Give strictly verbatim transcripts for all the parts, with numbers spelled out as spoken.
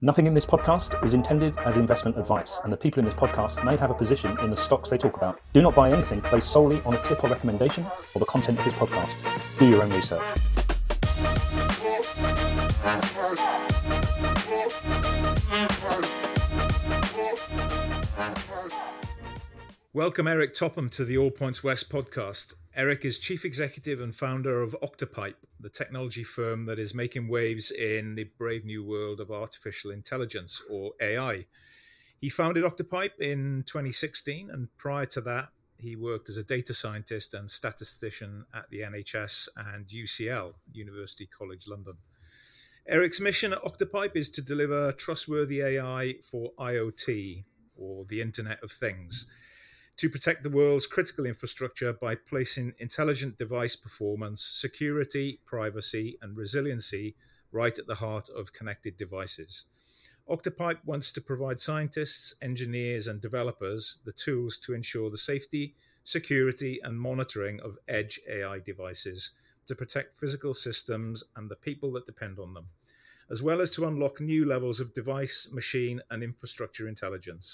Nothing in this podcast is intended as investment advice, and the people in this podcast may have a position in the stocks they talk about. Do not buy anything based solely on a tip or recommendation or the content of this podcast. Do your own research. Welcome Eric Topham to the All Points West podcast. Eric is chief executive and founder of Octopipe, the technology firm that is making waves in the brave new world of artificial intelligence, or A I. He founded Octopipe in twenty sixteen, and prior to that, he worked as a data scientist and statistician at the N H S and U C L, University College London. Eric's mission at Octopipe is to deliver trustworthy A I for I O T, or the Internet of Things, to protect the world's critical infrastructure by placing intelligent device performance, security, privacy, and resiliency right at the heart of connected devices. Octopipe wants to provide scientists, engineers, and developers the tools to ensure the safety, security, and monitoring of edge A I devices to protect physical systems and the people that depend on them, as well as to unlock new levels of device, machine, and infrastructure intelligence.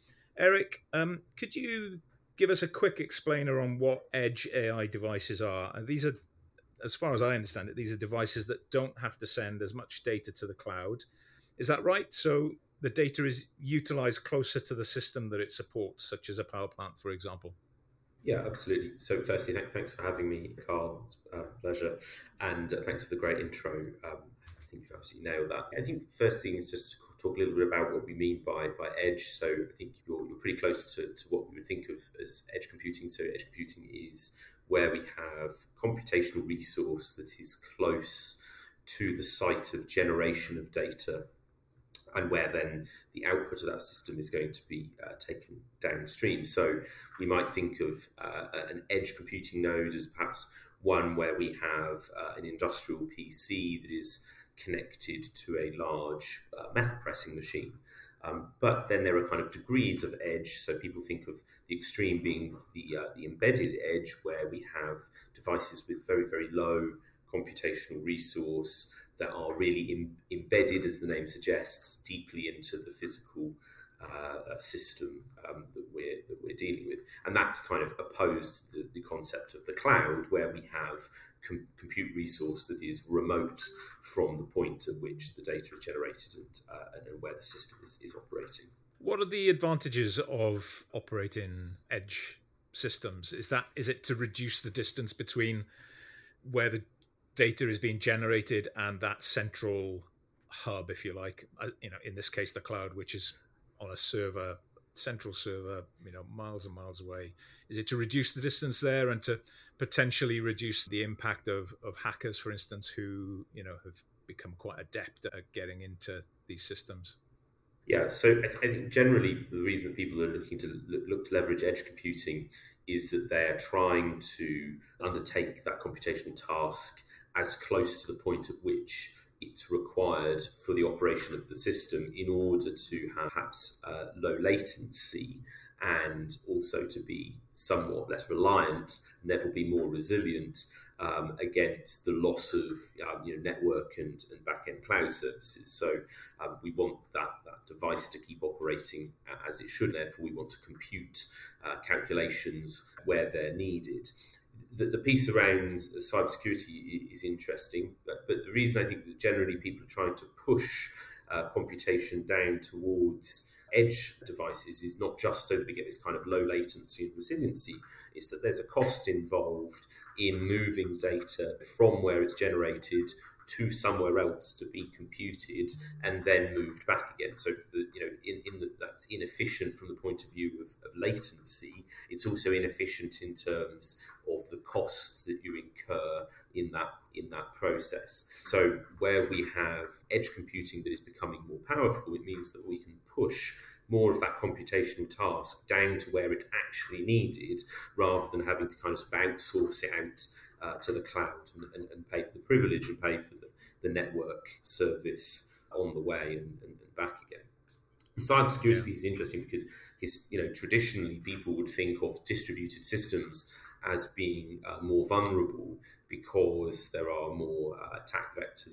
Eric, um, could you give us a quick explainer on what edge A I devices are? And these are, as far as I understand it, these are devices that don't have to send as much data to the cloud. Is that right? So the data is utilized closer to the system that it supports, such as a power plant, for example. Yeah, absolutely. So firstly, thanks for having me, Carl. It's a pleasure. And thanks for the great intro. Um, I think you've absolutely nailed that. I think the first thing is just to talk a little bit about what we mean by, by edge. So I think you're, you're pretty close to, to what we would think of as edge computing. So edge computing is where we have computational resource that is close to the site of generation of data, and where then the output of that system is going to be uh, taken downstream. So we might think of uh, an edge computing node as perhaps one where we have uh, an industrial P C that is connected to a large uh, metal pressing machine. Um, but then there are kind of degrees of edge. So people think of the extreme being the uh, the embedded edge, where we have devices with very, very low computational resource that are really in, embedded, as the name suggests, deeply into the physical uh, system um, that we're that we're dealing with, and that's kind of opposed to the, the concept of the cloud, where we have com- compute resource that is remote from the point at which the data is generated and uh, and where the system is, is operating. What are the advantages of operating edge systems? Is that is it to reduce the distance between where the data is being generated and that central hub, if you like, uh, you know, in this case, the cloud, which is on a server, central server, you know, miles and miles away? Is it to reduce the distance there and to potentially reduce the impact of, of hackers, for instance, who, you know, have become quite adept at getting into these systems? Yeah, so I, th- I think generally the reason that people are looking to look, look to leverage edge computing is that they're trying to undertake that computational task as close to the point at which it's required for the operation of the system in order to have perhaps uh, low latency and also to be somewhat less reliant and therefore be more resilient um, against the loss of um, you know, network and, and back-end cloud services. So um, we want that, that device to keep operating as it should. Therefore, we want to compute uh, calculations where they're needed. The, the piece around cybersecurity is interesting, but, but the reason I think that generally people are trying to push uh, computation down towards edge devices is not just so that we get this kind of low latency and resiliency, it's that there's a cost involved in moving data from where it's generated to somewhere else to be computed and then moved back again. So, for the, you know, in, in the, that's inefficient from the point of view of, of latency. It's also inefficient in terms of the costs that you incur in that in that process. So, where we have edge computing that is becoming more powerful, it means that we can push more of that computational task down to where it's actually needed, rather than having to kind of outsource it out uh, to the cloud and, and, and pay for the privilege and pay for the, the network service on the way and, and, and back again. The cybersecurity yeah. piece is interesting because his, you know, traditionally people would think of distributed systems as being uh, more vulnerable because there are more uh, attack vectors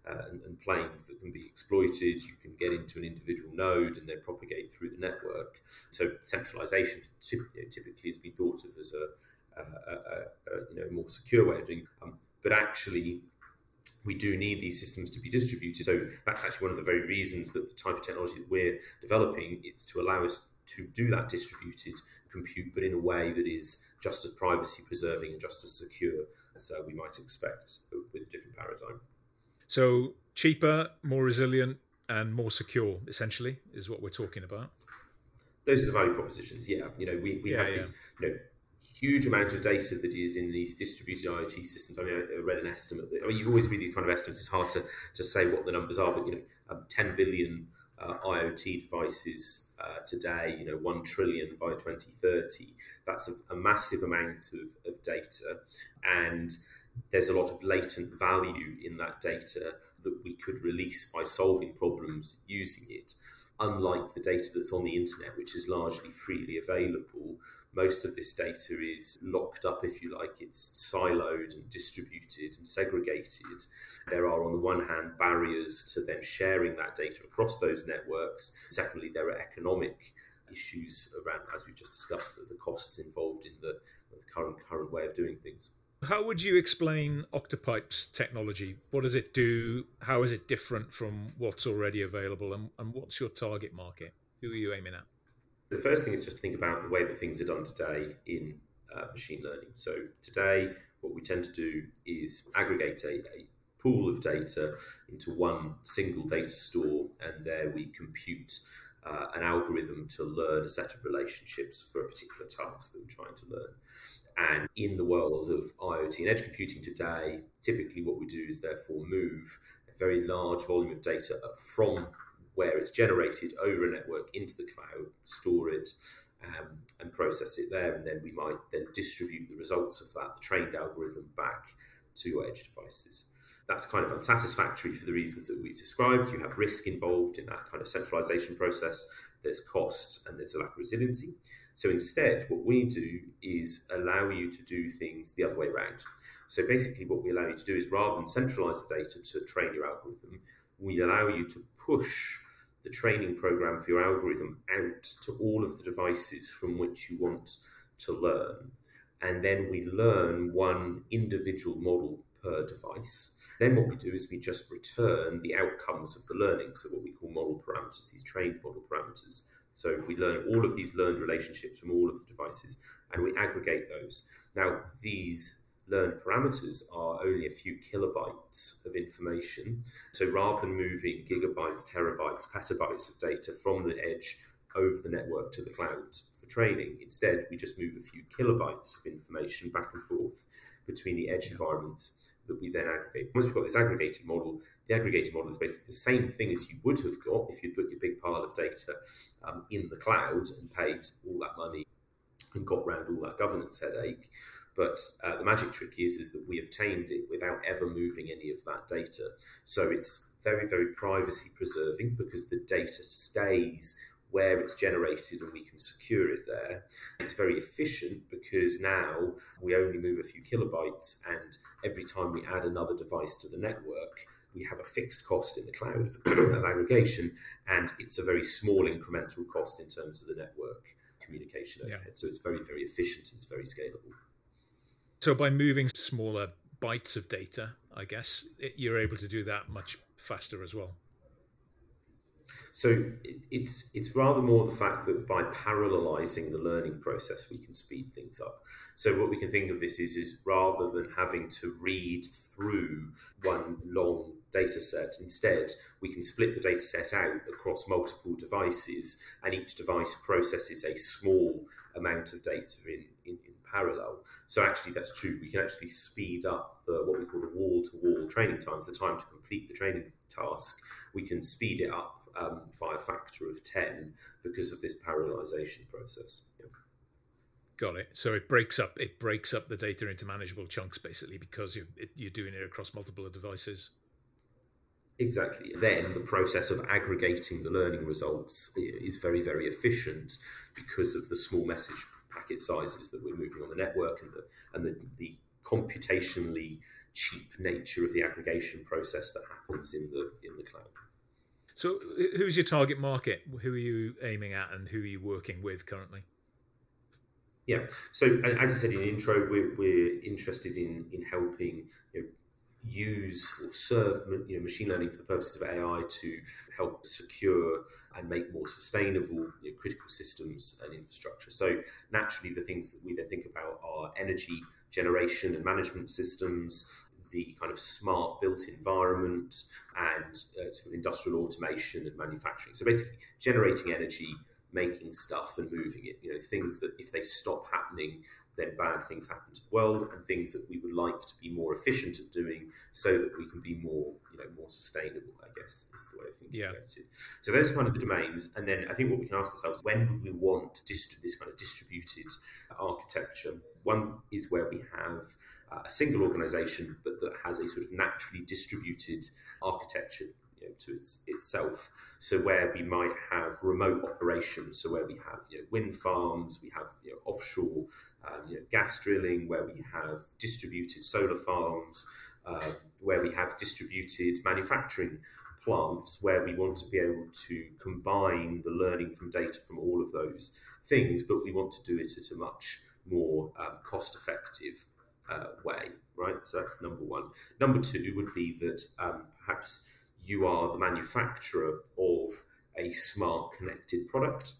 uh, and, and planes that can be exploited. You can get into an individual node and then propagate through the network. So centralization typically, typically has been thought of as a, a, a, a you know more secure way of doing. Um, but actually, we do need these systems to be distributed. So that's actually one of the very reasons that the type of technology that we're developing is to allow us to do that distributed compute, but in a way that is just as privacy preserving and just as secure as uh, we might expect with a different paradigm. So cheaper, more resilient, and more secure, essentially, is what we're talking about. Those are the value propositions. Yeah, you know, we, we yeah, have yeah. this, you know, huge amount of data that is in these distributed IoT systems. I mean, I read an estimate that, I mean, you always read these kind of estimates. It's hard to, to say what the numbers are, but, you know, um, ten billion uh, IoT devices uh, today, you know, one trillion by twenty thirty. That's a, a massive amount of, of data. And there's a lot of latent value in that data that we could release by solving problems using it. Unlike the data that's on the internet, which is largely freely available, most of this data is locked up, if you like. It's siloed and distributed and segregated. There are, on the one hand, barriers to then sharing that data across those networks. Secondly, there are economic issues around, as we've just discussed, the costs involved in the, the current current way of doing things. How would you explain Octopipe's technology? What does it do? How is it different from what's already available? And, and what's your target market? Who are you aiming at? The first thing is just to think about the way that things are done today in uh, machine learning. So today, what we tend to do is aggregate a, a pool of data into one single data store, and there we compute uh, an algorithm to learn a set of relationships for a particular task that we're trying to learn. And in the world of IoT and edge computing today, typically what we do is therefore move a very large volume of data from where it's generated over a network into the cloud, store it, um, and process it there. And then we might then distribute the results of that, the trained algorithm, back to your edge devices. That's kind of unsatisfactory for the reasons that we've described. You have risk involved in that kind of centralization process. There's cost and there's a lack of resiliency. So instead, what we do is allow you to do things the other way around. So basically what we allow you to do is, rather than centralize the data to train your algorithm, we allow you to push the training program for your algorithm out to all of the devices from which you want to learn. And then we learn one individual model per device. Then what we do is we just return the outcomes of the learning, so what we call model parameters, these trained model parameters. So we learn all of these learned relationships from all of the devices, and we aggregate those. Now, these learned parameters are only a few kilobytes of information. So rather than moving gigabytes, terabytes, petabytes of data from the edge over the network to the cloud for training, instead, we just move a few kilobytes of information back and forth between the edge environments that we then aggregate. Once we've got this aggregated model, the aggregated model is basically the same thing as you would have got if you'd put your big pile of data um, in the cloud and paid all that money and got round all that governance headache. But uh, the magic trick is, is that we obtained it without ever moving any of that data. So it's very, very privacy preserving because the data stays where it's generated and we can secure it there. It's very efficient because now we only move a few kilobytes, and every time we add another device to the network, we have a fixed cost in the cloud of, of aggregation, and it's a very small incremental cost in terms of the network communication overhead. Yeah. So it's very, very efficient and it's very scalable. So by moving smaller bytes of data, I guess, it, you're able to do that much faster as well. So it's it's rather more the fact that by parallelizing the learning process, we can speed things up. So what we can think of this is, is rather than having to read through one long data set, instead, we can split the data set out across multiple devices, and each device processes a small amount of data in, in, in parallel. So actually, that's true. We can actually speed up the what we call the wall-to-wall training times, the time to complete the training task. We can speed it up Um, by a factor of ten because of this parallelization process. Yeah. Got it. So it breaks up it breaks up the data into manageable chunks, basically, because you're, it, you're doing it across multiple devices. Exactly. Then the process of aggregating the learning results is very, very efficient because of the small message packet sizes that we're moving on the network, and the and the, the computationally cheap nature of the aggregation process that happens in the in the cloud. So who's your target market? Who are you aiming at and who are you working with currently? Yeah, so as I said in the intro, we're, we're interested in, in helping you know, use or serve you know, machine learning for the purposes of A I to help secure and make more sustainable you know, critical systems and infrastructure. So naturally, the things that we then think about are energy generation and management systems, the kind of smart built environment, and uh, sort of industrial automation and manufacturing. So basically, generating energy, making stuff and moving it, you know, things that if they stop happening, then bad things happen to the world, and things that we would like to be more efficient at doing so that we can be more, you know, more sustainable, I guess, is the way of thinking yeah. about it. So those are kind of the domains. And then I think what we can ask ourselves, when would we want dist- this kind of distributed architecture? One is where we have uh, a single organization, but that has a sort of naturally distributed architecture You know, to its, itself. So where we might have remote operations, so where we have you know, wind farms, we have you know, offshore um, you know, gas drilling, where we have distributed solar farms, uh, where we have distributed manufacturing plants, where we want to be able to combine the learning from data from all of those things, but we want to do it at a much more um, cost-effective uh, way, right? So that's number one. Number two would be that um, perhaps you are the manufacturer of a smart connected product,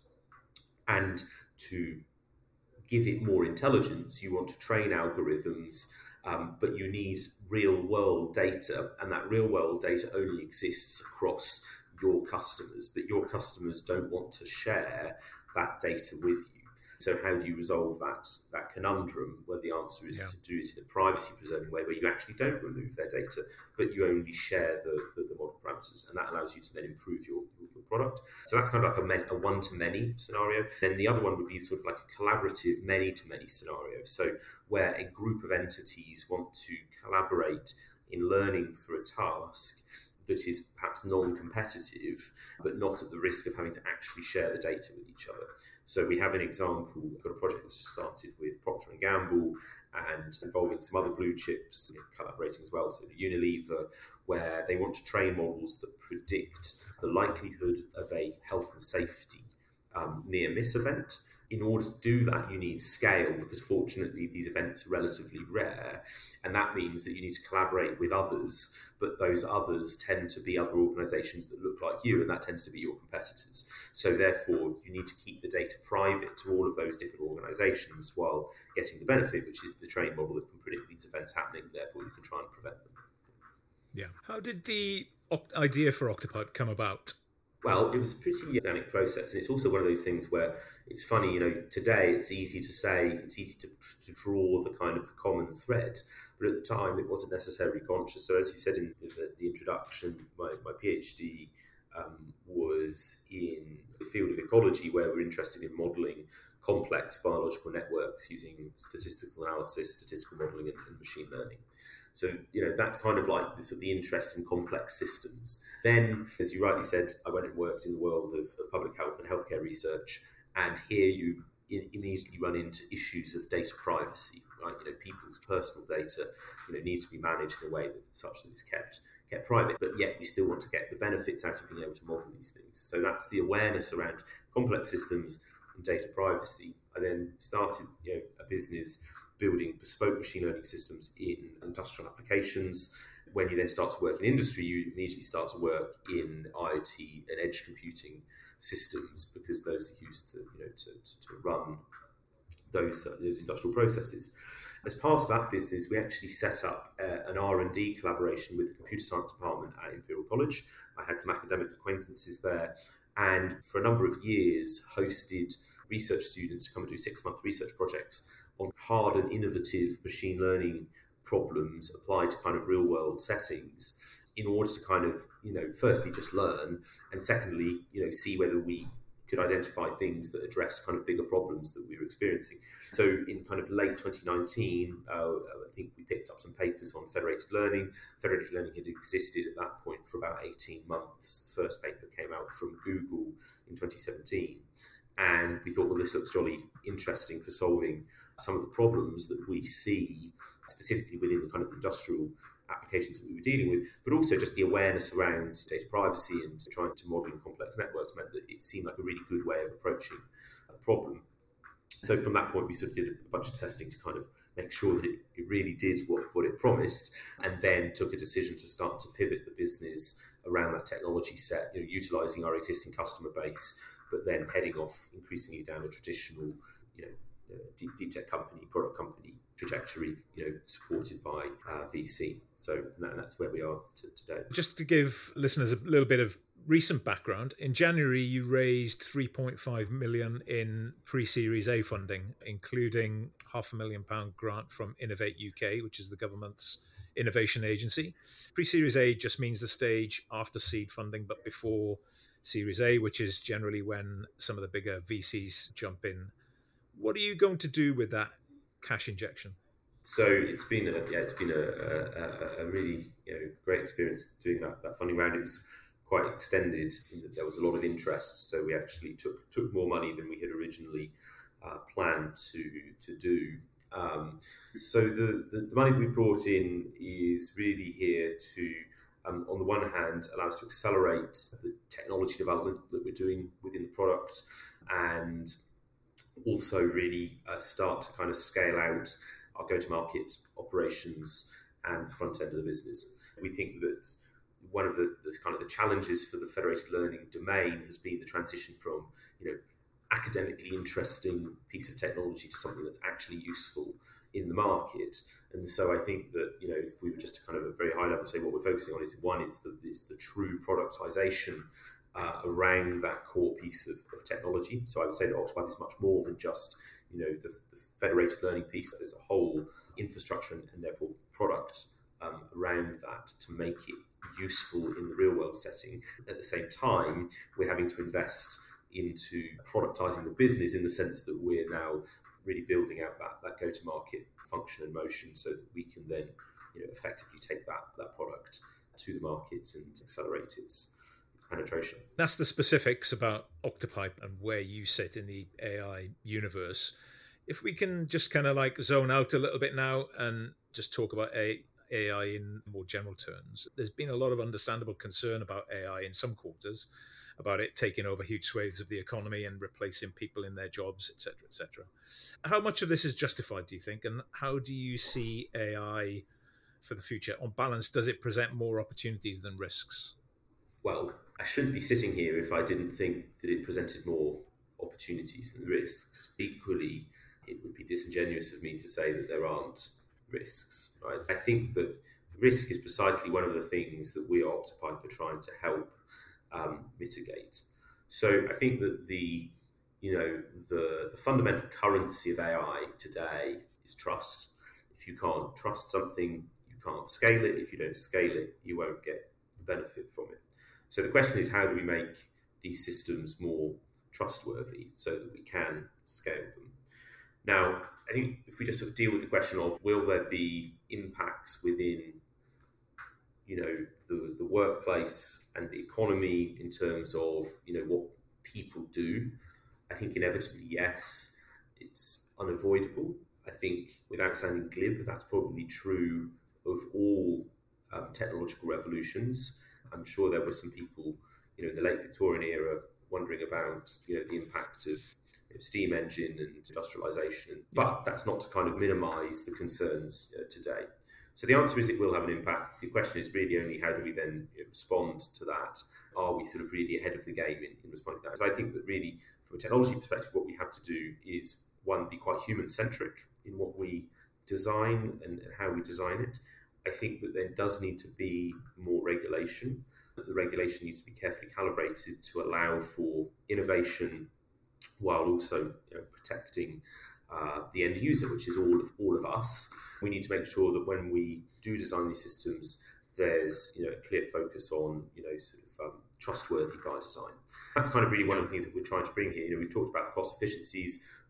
and to give it more intelligence, you want to train algorithms, um, but you need real world data, and that real world data only exists across your customers, but your customers don't want to share that data with you. So how do you resolve that that conundrum, where the answer is yeah. to do it in a privacy-preserving way, where you actually don't remove their data, but you only share the, the, the model parameters, and that allows you to then improve your, your product. So that's kind of like a, men, a one-to-many scenario. Then the other one would be sort of like a collaborative many-to-many scenario, so where a group of entities want to collaborate in learning for a task that is perhaps non-competitive, but not at the risk of having to actually share the data with each other. So we have an example, we've got a project that's just started with Procter and Gamble and involving some other blue chips, you know, collaborating as well, so Unilever, where they want to train models that predict the likelihood of a health and safety um, near miss event. In order to do that, you need scale, because fortunately these events are relatively rare, and that means that you need to collaborate with others, but those others tend to be other organisations that look like you, and that tends to be your competitors. So therefore, you need to keep the data private to all of those different organisations while getting the benefit, which is the trained model that can predict these events happening, and therefore you can try and prevent them. Yeah. How did the idea for Octopipe come about? Well, it was a pretty organic process, and it's also one of those things where it's funny, you know, today it's easy to say, it's easy to, to draw the kind of common thread, but at the time it wasn't necessarily conscious. So as you said in the, the introduction, my, my PhD um, was in the field of ecology, where we're interested in modelling complex biological networks using statistical analysis, statistical modelling, and, and machine learning. So, you know, that's kind of like the, sort of the interest in complex systems. Then, as you rightly said, I went and worked in the world of, of public health and healthcare research. And here you in, immediately run into issues of data privacy, right? You know, people's personal data, you know, needs to be managed in a way that such that it's kept kept private, but yet we still want to get the benefits out of being able to model these things. So that's the awareness around complex systems and data privacy. I then started, you know, a business building bespoke machine learning systems in industrial applications. When you then start to work in industry, you immediately start to work in IoT and edge computing systems, because those are used to, you know, to, to, to run those, uh, those industrial processes. As part of that business, we actually set up uh, an R and D collaboration with the computer science department at Imperial College. I had some academic acquaintances there, and for a number of years hosted research students to come and do six-month research projects on hard and innovative machine learning problems applied to kind of real world settings, in order to kind of, you know, firstly just learn, and secondly, you know, see whether we could identify things that address kind of bigger problems that we were experiencing. So in kind of late twenty nineteen, uh, I think we picked up some papers on federated learning. Federated learning had existed at that point for about eighteen months. The first paper came out from Google in twenty seventeen. And we thought, well, this looks jolly interesting for solving some of the problems that we see specifically within the kind of industrial applications that we were dealing with, but also just the awareness around data privacy and trying to model complex networks meant that it seemed like a really good way of approaching a problem. So from that point, we sort of did a bunch of testing to kind of make sure that it, it really did what, what it promised, and then took a decision to start to pivot the business around that technology set, you know, utilising our existing customer base, but then heading off increasingly down a traditional, you know, uh, deep, deep tech company, product company trajectory, you know, supported by uh, V C. So and, that, and that's where we are to, today. Just to give listeners a little bit of recent background, in January you raised three point five million in pre-Series A funding, including half a million pound grant from Innovate U K, which is the government's innovation agency. Pre-Series A just means the stage after seed funding, but before Series A, which is generally when some of the bigger V Cs jump in. What are you going to do with that cash injection? So it's been a yeah, it's been a, a, a really you know great experience doing that, that funding round. It was quite extended in that there was a lot of interest, so we actually took took more money than we had originally uh, planned to to do. Um, so the, the the money that we've brought in is really here to, um, on the one hand, allow us to accelerate the technology development that we're doing within the product, and also really uh, start to kind of scale out our go-to-market operations and the front end of the business. We think that one of the, the kind of the challenges for the federated learning domain has been the transition from, you know, academically interesting piece of technology to something that's actually useful in the market. And so I think that, you know, if we were just to kind of at a very high level say what we're focusing on is one, it's the, is the true productization uh, around that core piece of, of technology. So I would say that Octopipe is much more than just, you know, the, the federated learning piece. There's a whole infrastructure and, and therefore product um, around that to make it useful in the real world setting. At the same time, we're having to invest into productizing the business in the sense that we're now really building out that, that go-to-market function and motion so that we can then, you know, effectively take that, that product to the market and accelerate its, its penetration. That's the specifics about Octopipe and where you sit in the A I universe. If we can just kind of like zone out a little bit now and just talk about A I in more general terms. There's been a lot of understandable concern about A I in some quarters, about it taking over huge swathes of the economy and replacing people in their jobs, et cetera, et cetera. How much of this is justified, do you think? And how do you see A I for the future? On balance, does it present more opportunities than risks? Well, I shouldn't be sitting here if I didn't think that it presented more opportunities than risks. Equally, it would be disingenuous of me to say that there aren't risks, right? I think that risk is precisely one of the things that we at Octopipe are trying to help um, mitigate. So I think that the, you know, the, the fundamental currency of A I today is trust. If you can't trust something, you can't scale it. If you don't scale it, you won't get the benefit from it. So the question is, how do we make these systems more trustworthy so that we can scale them? Now, I think if we just sort of deal with the question of will there be impacts within, you know, the, the workplace and the economy in terms of, you know, what people do, I think inevitably, yes, it's unavoidable. I think without sounding glib, that's probably true of all um, technological revolutions. I'm sure there were some people, you know, in the late Victorian era wondering about, you know, the impact of steam engine and industrialization, but that's not to kind of minimize the concerns uh, today. So the answer is it will have an impact. The question is really only how do we then you know, respond to that? Are we sort of really ahead of the game in, in responding to that? So I think that really from a technology perspective, what we have to do is one, be quite human-centric in what we design and, and how we design it. I think that there does need to be more regulation. The regulation needs to be carefully calibrated to allow for innovation while also you know, protecting uh, the end user, which is all of all of us. We need to make sure that when we do design these systems, there's you know a clear focus on you know sort of um, trustworthy by design. That's kind of really one of the things that we're trying to bring here. You know, we've talked about the cost efficiencies, but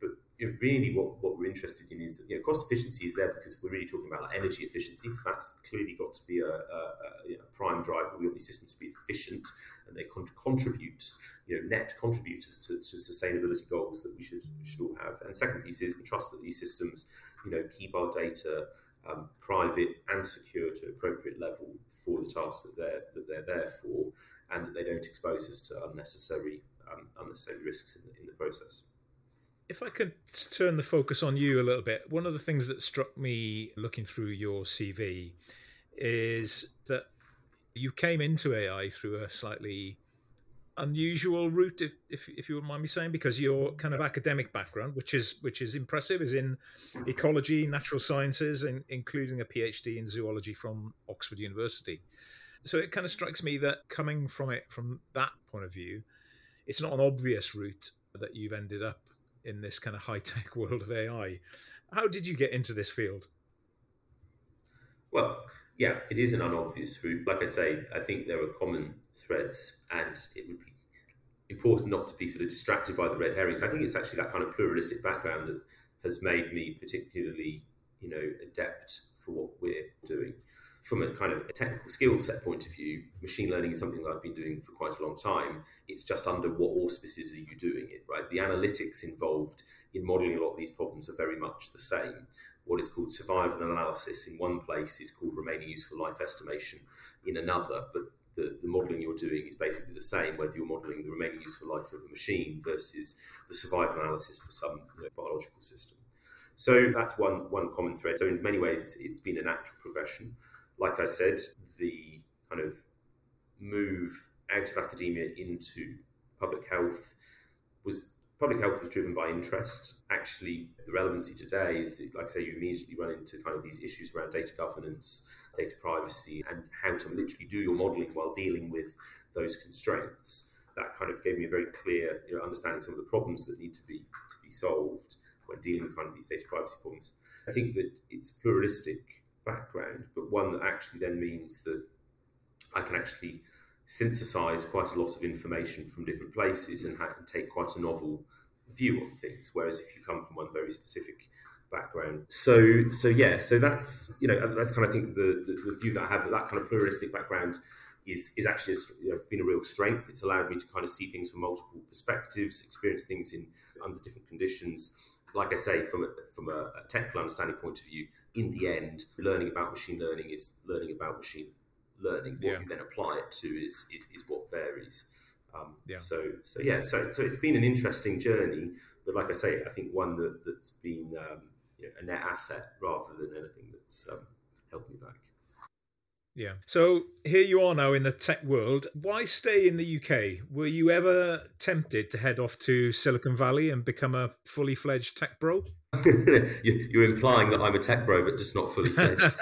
you know, really what, what we're interested in is that, you know, cost efficiency is there because we're really talking about like energy efficiency. So that's clearly got to be a, a, a, you know, a prime driver. We want these systems to be efficient and they con- contribute, you know, net contributors to, to sustainability goals that we should, we should all have. And the second piece is the trust that these systems, you know, keep our data um, private and secure to an appropriate level for the tasks that they're that they're there for, and that they don't expose us to unnecessary um, unnecessary risks in the, in the process. If I could turn the focus on you a little bit, one of the things that struck me looking through your C V is that you came into A I through a slightly unusual route, if, if if you wouldn't mind me saying, because your kind of academic background, which is which is impressive, is in ecology, natural sciences, and including a PhD in zoology from Oxford University. So it kind of strikes me that coming from it from that point of view, it's not an obvious route that you've ended up in this kind of high-tech world of A I. How did you get into this field? Well, yeah, it is an unobvious route. Like I say, I think there are common threads, and it would be important not to be sort of distracted by the red herrings. I think it's actually that kind of pluralistic background that has made me particularly, you know, adept for what we're doing. From a kind of a technical skill set point of view, machine learning is something that I've been doing for quite a long time. It's just under what auspices are you doing it, right? The analytics involved in modelling a lot of these problems are very much the same. What is called survival analysis in one place is called remaining useful life estimation in another, but the, the modelling you're doing is basically the same, whether you're modelling the remaining useful life of a machine versus the survival analysis for some, you know, biological system. So that's one one common thread. So in many ways, it's, it's been a natural progression. Like I said, the kind of move out of academia into public health was public health was driven by interest. Actually, the relevancy today is that, like I say, you immediately run into kind of these issues around data governance, data privacy, and how to literally do your modelling while dealing with those constraints. That kind of gave me a very clear, you know, understanding of some of the problems that need to be to be solved when dealing with kind of these data privacy problems. I think that it's pluralistic background, but one that actually then means that I can actually synthesize quite a lot of information from different places and, ha- and take quite a novel view on things. Whereas if you come from one very specific background, so so yeah, so that's, you know, that's kind of, I think the, the the view that I have, that that kind of pluralistic background is is actually a, you know, it's been a real strength. It's allowed me to kind of see things from multiple perspectives, experience things in under different conditions. Like I say, from a, from a, a technical understanding point of view, in the end, learning about machine learning is learning about machine learning. What Yeah. you then apply it to is is, is what varies. Um, Yeah. So so yeah, so so it's been an interesting journey, but like I say, I think one that that's been um, you know, a net asset rather than anything that's um, held me back. Yeah. So here you are now in the tech world. Why stay in the U K? Were you ever tempted to head off to Silicon Valley and become a fully fledged tech bro? You're implying that I'm a tech bro, but just not fully fledged.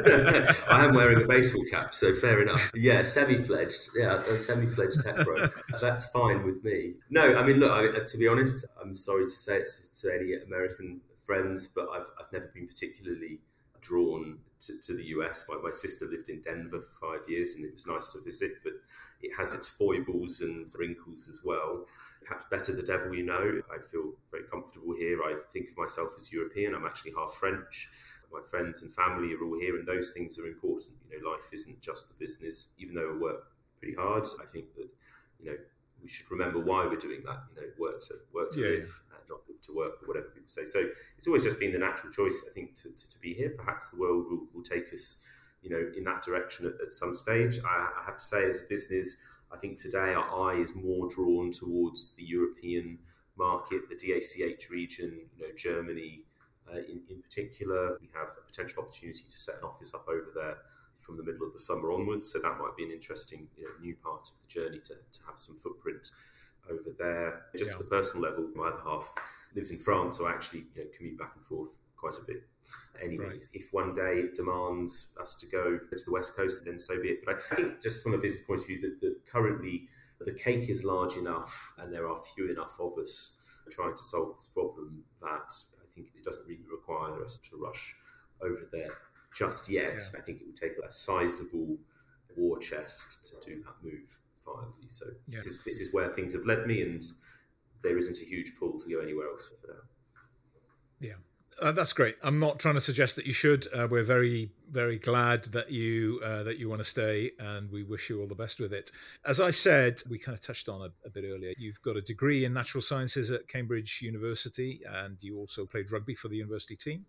I am wearing a baseball cap, so fair enough. Yeah, semi-fledged. Yeah, a semi-fledged tech bro. That's fine with me. No, I mean, look, I, to be honest, I'm sorry to say it to any American friends, but I've I've never been particularly drawn to, to the U S. My, my sister lived in Denver for five years, and it was nice to visit, but it has its foibles and wrinkles as well. Perhaps better the devil you know. I feel very comfortable here. I think of myself as European. I'm actually half French. My friends and family are all here, and those things are important. You know, life isn't just the business. Even though we work pretty hard, I think that, you know, we should remember why we're doing that. You know, work to work to Yeah, live, uh, not live to work, or whatever people say. So it's always just been the natural choice, I think, to, to, to be here. Perhaps the world will, will take us, you know, in that direction at, at some stage. I, I have to say, as a business, I think today our eye is more drawn towards the European market, the D A C H region, you know, Germany uh, in, in particular. We have a potential opportunity to set an office up over there from the middle of the summer onwards. So that might be an interesting, you know, new part of the journey to, to have some footprint over there. Just Yeah. at the personal level, my other half lives in France, so I actually, you know, commute back and forth quite a bit. Anyways, right. If one day it demands us to go to the West Coast, then so be it. But I think just from a business point of view, that, that currently the cake is large enough and there are few enough of us trying to solve this problem that I think it doesn't really require us to rush over there just yet. Yeah. I think it would take a sizable war chest to do that move viably. So yes. this, is, this is where things have led me, and there isn't a huge pull to go anywhere else for now. Yeah. Uh, that's great. I'm not trying to suggest that you should. Uh, we're very, very glad that you uh, that you want to stay, and we wish you all the best with it. As I said, we kind of touched on it a bit earlier. You've got a degree in natural sciences at Cambridge University, and you also played rugby for the university team.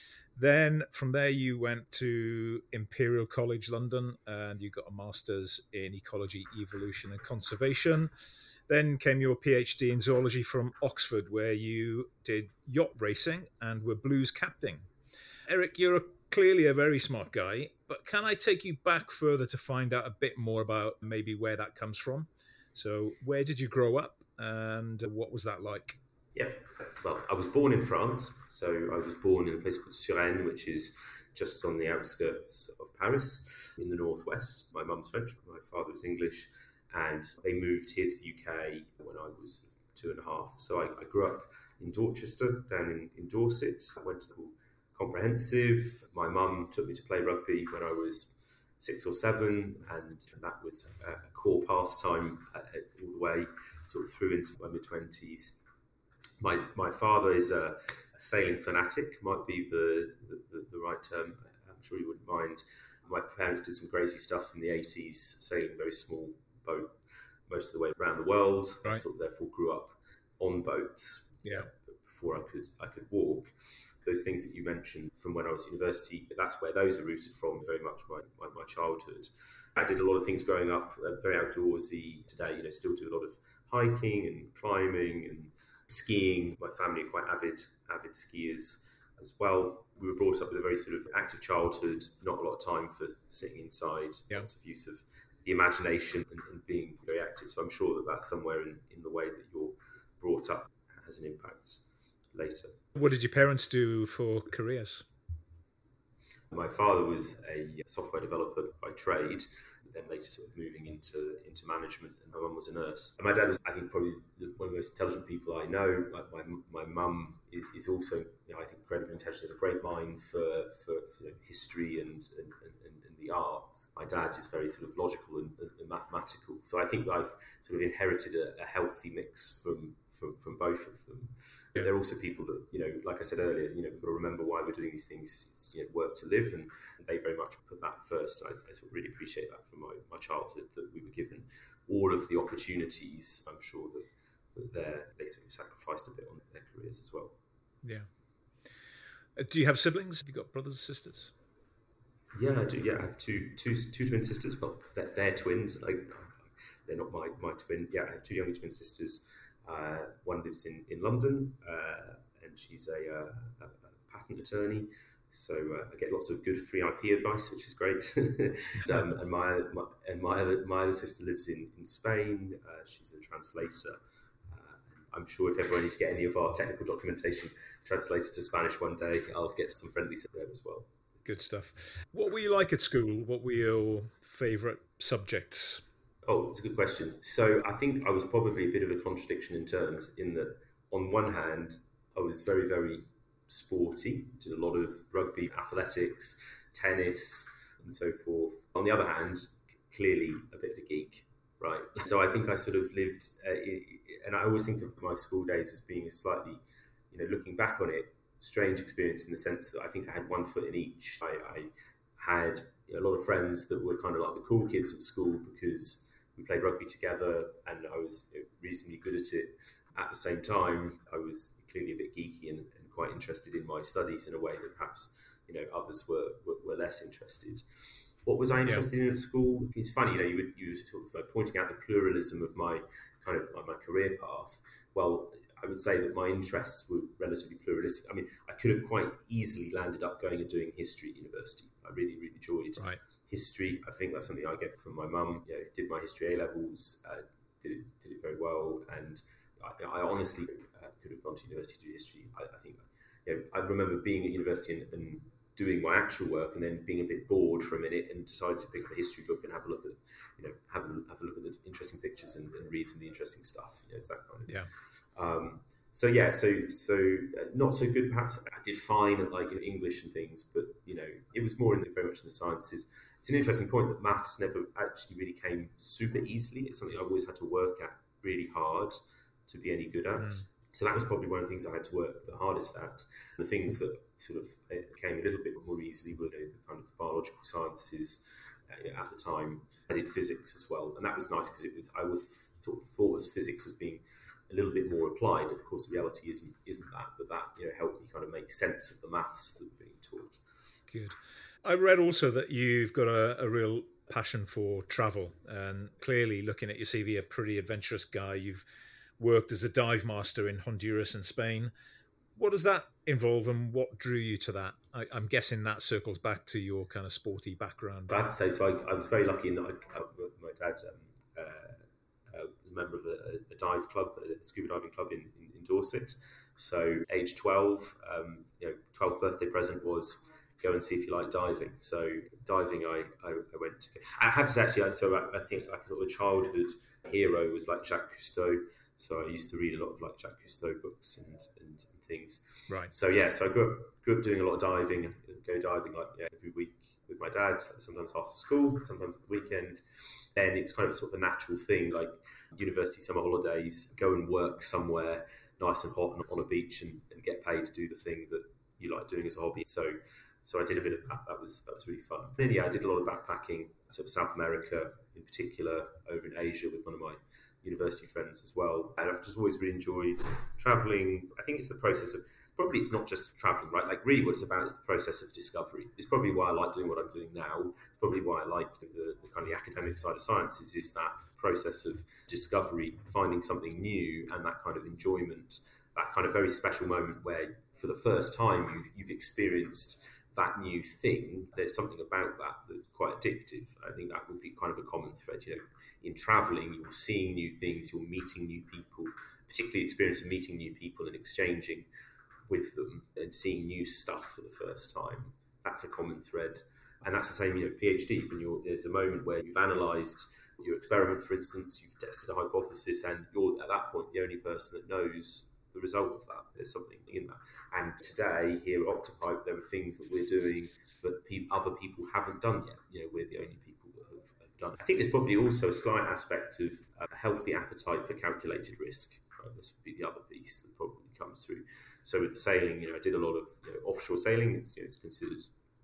Then from there, you went to Imperial College London, and you got a master's in ecology, evolution, and conservation. Then came your PhD in zoology from Oxford, where you did yacht racing and were blues captain. Eric, you're clearly a very smart guy, but can I take you back further to find out a bit more about maybe where that comes from? So where did you grow up and what was that like? Yeah, well, I was born in France. So I was born in a place called Suresnes, which is just on the outskirts of Paris in the northwest. My mum's French, my father was English. And they moved here to the U K when I was two and a half. So I, I grew up in Dorchester, down in, in Dorset. I went to the comprehensive. My mum took me to play rugby when I was six or seven, and that was a core pastime all the way sort of through into my mid-twenties. My my father is a, a sailing fanatic, might be the, the, the right term. I'm sure you wouldn't mind. My parents did some crazy stuff in the eighties, sailing very small boat most of the way around the world. Right. I sort of therefore grew up on boats. Yeah. Before I could I could walk. Those things that you mentioned from when I was at university, that's where those are rooted from, very much my, my, my childhood. I did a lot of things growing up, uh, very outdoorsy. Today, you know, still do a lot of hiking and climbing and skiing. My family are quite avid, avid skiers as well. We were brought up with a very sort of active childhood, not a lot of time for sitting inside, yeah. Lots of use of the imagination and, and being very active. So I'm sure that that's somewhere in, in the way that you're brought up has an impact later. What did your parents do for careers? My father was a software developer by trade, then later sort of moving into, into management, and my mum was a nurse. And my dad was, I think, probably one of the most intelligent people I know. Like my my mum is, is also, you know, I think, incredibly intelligent, has a great mind for, for, for you know, history and, and, and the arts. My dad is very sort of logical and, and, and mathematical. So I think that I've sort of inherited a, a healthy mix from, from, from both of them. Yeah. They're also people that, you know, like I said earlier, you know, we've got to remember why we're doing these things. It's, you know, work to live, and they very much put that first. I, I sort of really appreciate that from my, my childhood, that we were given all of the opportunities. I'm sure that, that they sort of sacrificed a bit on their careers as well. Yeah. Uh, do you have siblings? Have you got brothers and sisters? Yeah, I do. Yeah, I have two, two, two twin sisters. Well, they're, they're twins. Like, they're not my, my twin. Yeah, I have two younger twin sisters. Uh, one lives in in London, uh, and she's a, uh, a, a patent attorney. So uh, I get lots of good free I P advice, which is great. um, and my, my and my other my other sister lives in in Spain. Uh, she's a translator. Uh, I'm sure if ever I need to get any of our technical documentation translated to Spanish one day, I'll get some friendly there as well. Good stuff. What were you like at school? What were your favourite subjects? Oh, it's a good question. So I think I was probably a bit of a contradiction in terms, in that on one hand, I was very, very sporty, did a lot of rugby, athletics, tennis, and so forth. On the other hand, clearly a bit of a geek, right? So I think I sort of lived, uh, and I always think of my school days as being a slightly, you know, looking back on it, strange experience in the sense that I think I had one foot in each. I, I had you know, a lot of friends that were kind of like the cool kids at school because we played rugby together and I was you know, reasonably good at it. At the same time, I was clearly a bit geeky and, and quite interested in my studies in a way that perhaps you know others were, were, were less interested. What was I interested yeah. in at school? It's funny, you know, you were, you were sort of like pointing out the pluralism of my kind of like my career path. Well, I would say that my interests were relatively pluralistic. I mean, I could have quite easily landed up going and doing history at university. I really, really enjoyed right. history. I think that's something I get from my mum. You know, did my history A levels, uh, did it, did it very well, and I, I honestly uh, could have gone to university to do history. I, I think, you know, I remember being at university and, and doing my actual work, and then being a bit bored for a minute, and decided to pick up a history book and have a look at, you know, have a, have a look at the interesting pictures and, and read some of the interesting stuff. You know, it's that kind of yeah. Um, so yeah, so so uh, not so good perhaps. I did fine at like you know, English and things, but you know it was more in the, very much in the sciences. It's an interesting point that maths never actually really came super easily. It's something I always had to work at really hard to be any good at. Mm. So that was probably one of the things I had to work the hardest at. The things that sort of came a little bit more easily were, you know, the kind of the biological sciences. Uh, at the time, I did physics as well, and that was nice because it was I was sort of thought as physics as being a little bit more applied. Of course, the reality isn't isn't that, but that, you know, helped me kind of make sense of the maths that were being taught. Good. I read also that you've got a, a real passion for travel, and clearly, looking at your C V, a pretty adventurous guy. You've worked as a dive master in Honduras and Spain. What does that involve, and what drew you to that? I, I'm guessing that circles back to your kind of sporty background. I have to say, so I, I was very lucky in that I, I, my dad um, uh, uh, was a member of a, a dive club, a scuba diving club in, in, in Dorset. So age twelve, um, you know, twelfth birthday present was go and see if you like diving. So diving, I, I, I went to. I have to say, actually, so I, I think like sort of a childhood hero was like Jacques Cousteau. So I used to read a lot of like Jacques Cousteau books and, and, and things. Right. So yeah, so I grew up, grew up doing a lot of diving. Go diving like yeah, every week with my dad. Sometimes after school, sometimes at the weekend. Then it's kind of sort of a natural thing, like university summer holidays. Go and work somewhere nice and hot on a beach and, and get paid to do the thing that you like doing as a hobby. So, so I did a bit of that. That was that was really fun. And yeah, I did a lot of backpacking, sort of South America in particular, over in Asia with one of my university friends as well. And I've just always really enjoyed traveling. I think it's the process of, probably it's not just traveling, right? Like really what it's about is the process of discovery. It's probably why I like doing what I'm doing now. It's probably why I like the, the kind of the academic side of sciences, is that process of discovery, finding something new, and that kind of enjoyment, that kind of very special moment where for the first time you've, you've experienced that new thing. There's something about that that's quite addictive. I think that would be kind of a common thread. You know, in traveling, you're seeing new things, you're meeting new people, particularly experiencing meeting new people and exchanging with them and seeing new stuff for the first time. That's a common thread. And that's the same, you know, PhD, when you're, there's a moment where you've analysed your experiment, for instance, you've tested a hypothesis, and you're at that point the only person that knows the result of that. There's something in that. And today here at Octopipe, there are things that we're doing that pe- other people haven't done yet. You know, we're the only people that have, have done it. I think there's probably also a slight aspect of a healthy appetite for calculated risk. Right? This would be the other piece that probably comes through. So with the sailing, you know, I did a lot of, you know, offshore sailing. It's, you know, it's considered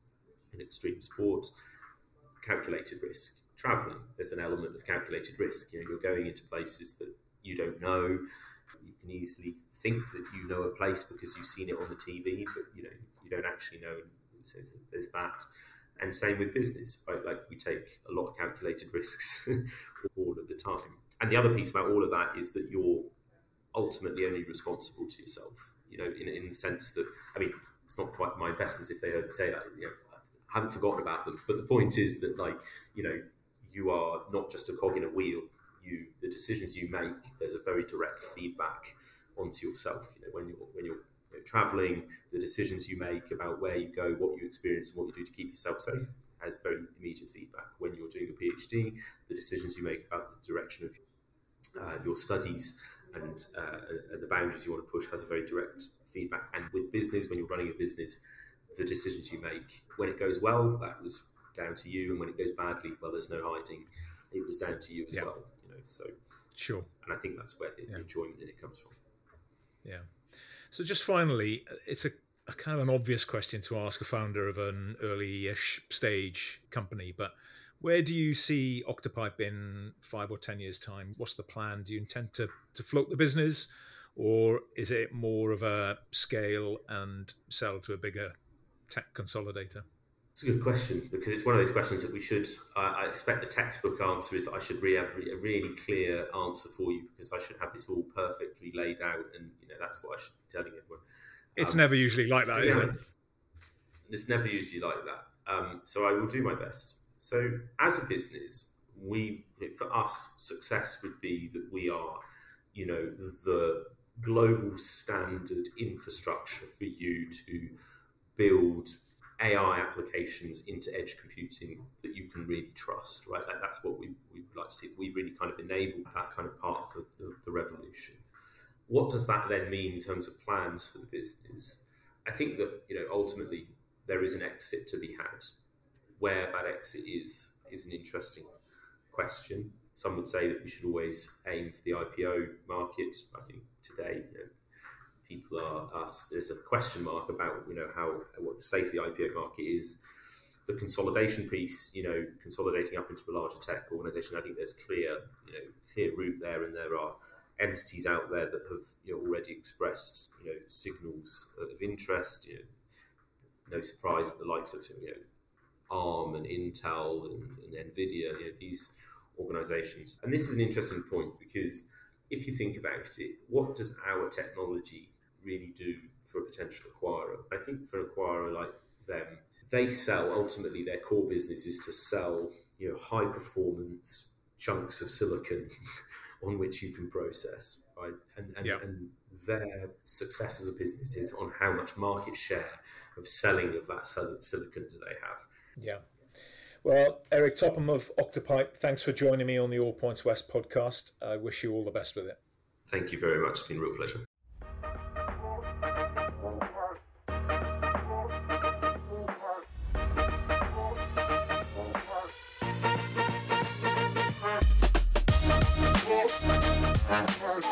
an extreme sport. Calculated risk. Travelling, there's an element of calculated risk. You know, you're going into places that you don't know. You can easily think that you know a place because you've seen it on the T V, but you know you don't actually know. So there's that, and same with business, right? Like we take a lot of calculated risks all of the time. And the other piece about all of that is that you're ultimately only responsible to yourself. You know, in in the sense that, I mean, it's not quite my investors if they heard me say that. You know, I haven't forgotten about them, but the point is that, like, you know, you are not just a cog in a wheel. You, the decisions you make, there's a very direct feedback onto yourself. You know, when you're when you're, you know, traveling, the decisions you make about where you go, what you experience, and what you do to keep yourself safe has very immediate feedback. When you're doing a PhD, the decisions you make about the direction of uh, your studies and, uh, and the boundaries you want to push has a very direct feedback. And with business, when you're running a business, the decisions you make, when it goes well, that was down to you, and when it goes badly, well, there's no hiding. It was down to you as yeah. well. So sure, and I think that's where the, yeah. the enjoyment in it comes from. Yeah. So just finally, it's a, a kind of an obvious question to ask a founder of an early-ish stage company, but where do you see Octopipe in five or ten years' time? What's the plan? Do you intend to to float the business, or is it more of a scale and sell to a bigger tech consolidator? It's a good question, because it's one of those questions that we should, uh, I expect the textbook answer is that I should re- have a really clear answer for you, because I should have this all perfectly laid out, and you know that's what I should be telling everyone. It's um, never usually like that, is it? It's never usually like that. Um, so I will do my best. So as a business, we, for us, success would be that we are, you know, the global standard infrastructure for you to build A I applications into edge computing that you can really trust, right? That, that's what we, we would like to see. We've really kind of enabled that kind of part of the, the, the revolution. What does that then mean in terms of plans for the business? I think that, you know, ultimately there is an exit to be had. Where that exit is, is an interesting question. Some would say that we should always aim for the I P O market. I think today, you know, are asked, there's a question mark about, you know, how what the state of the I P O market is. The consolidation piece, you know, consolidating up into a larger tech organisation, I think there's clear, you know, clear route there, and there are entities out there that have, you know, already expressed, you know, signals of interest. You know, no surprise that the likes of, you know, ARM and Intel and, and NVIDIA, you know, these organisations. And this is an interesting point, because if you think about it, what does our technology really do for a potential acquirer? I think for an acquirer like them, they sell, ultimately their core business is to sell, you know, high performance chunks of silicon on which you can process, right? And, and, yeah. and their success as a business is on how much market share of selling of that silicon do they have. Yeah. Well, Eric Topham of Octopipe, thanks for joining me on the All Points West podcast. I wish you all the best with it. Thank you very much. It's been a real pleasure. Yes.